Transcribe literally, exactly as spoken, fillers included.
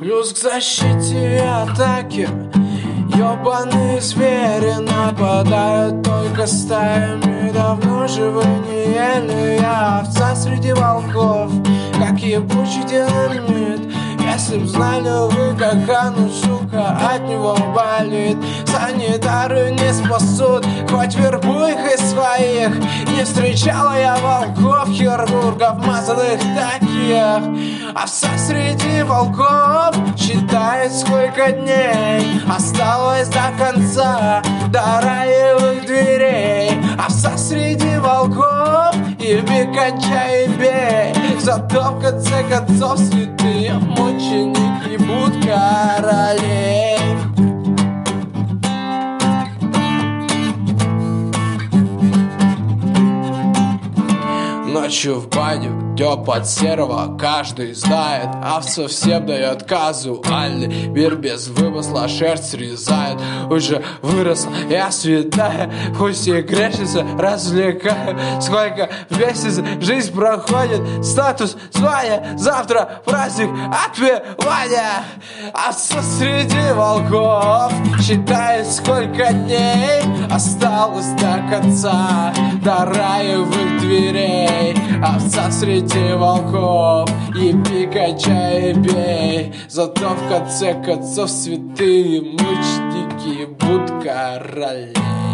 Плюс к защите и атаке ёбаные звери нападают только стаями. Давно же вы не ели, я овца среди волков, как ебучий динамит. Если б знали вы, как оно, сука, от него болит. Санитары не спасут, хоть вербуй их из своих. Не встречала я волков, хирургов, мазаных таких. Овца среди волков считает, сколько дней осталось до конца, до раевых дверей. Овца среди волков, еби, кончай и бей. Зато в конце концов святые мученики будут королей. Ночью в баню, дёб от серого, каждый знает. Овца всем дает казуальный мир без вымысла, шерсть срезает. Уже выросла я святая, пусть и грешница развлекаю. Сколько в месяц жизнь проходит, статус звания, завтра праздник отпевания. Овца среди волков считает, сколько дней осталось до конца, до раевых дверей. Овца среди волков, еби, качай и бей. Зато в конце концов святые мученики будут королей.